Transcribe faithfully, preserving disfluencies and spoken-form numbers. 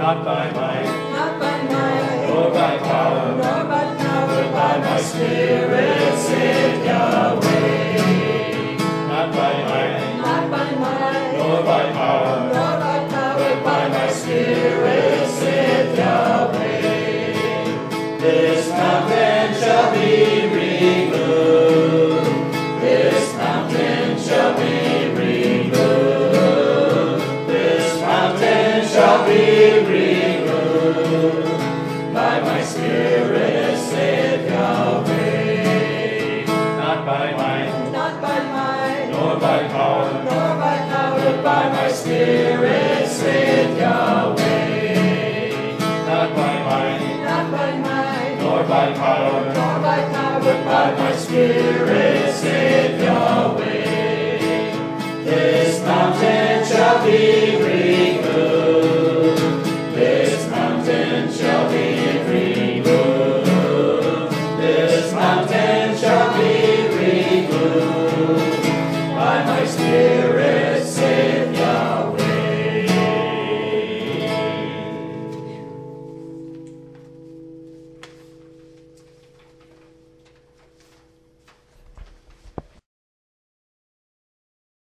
not by might, not by might, nor by power, nor by power, but by my Spirit, saith Yahweh. Not by might, not by might, nor by power, nor by power, but by my Spirit, saith Yahweh. This mountain shall be removed. This mountain shall be removed. This mountain shall be removed. By my Spirit, saith Yahweh. Not by might, not by might, nor by power, nor by power, but by my Spirit, saith Yahweh. Not by might, not by might, nor by power, nor by power, but by my Spirit, saith